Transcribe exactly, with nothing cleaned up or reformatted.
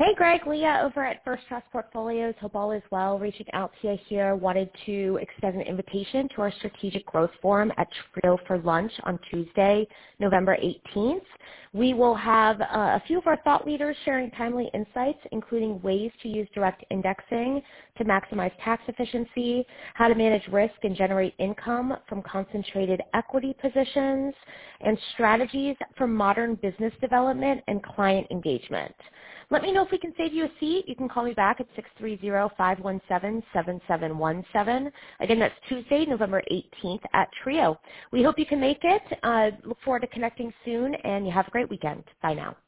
Hey, Greg, Leah over at First Trust Portfolios. Hope all is well. Reaching out to you here. Wanted to extend an invitation to our Strategic Growth Forum at Trio for lunch on Tuesday, November eighteenth. We will have uh, a few of our thought leaders sharing timely insights, including ways to use direct indexing to maximize tax efficiency, how to manage risk and generate income from concentrated equity positions, and strategies for modern business development and client engagement. Let me know if we can save you a seat. You can call me back at six three zero, five one seven, seven seven one seven. Again, that's Tuesday, November eighteenth at Trio. We hope you can make it. Uh, look forward to connecting soon, and you have a great weekend. Bye now.